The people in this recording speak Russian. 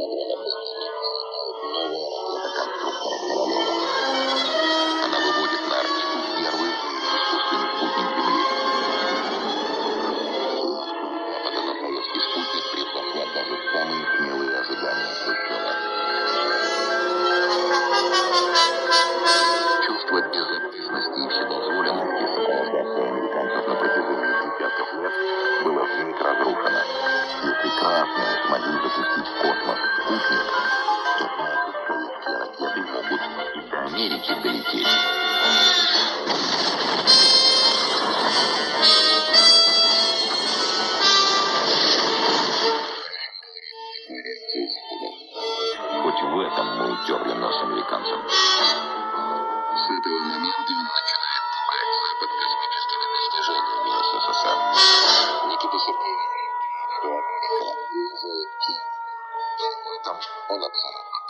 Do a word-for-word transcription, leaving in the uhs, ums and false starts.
Новая ракета конструктора Королева. Она выводит на орбиту первый искусственный спутник Земли. Запада на советский спутник превзошла даже самые смелые ожидания Хрущева. Чувство безопасности и вседозволенности, сопровождавшее американцев на протяжении десятков лет, было вмиг разрушено. Если красные смогли запустить в космос спутник, то значит, советские ракеты могут и до Америки долететь. Хоть в этом мы утерли нос американцам. С этого момента он начинает пугать Запад космическими достижениями СССР. Никита Сергеевич, что Америка уезжает в этом он абсолютно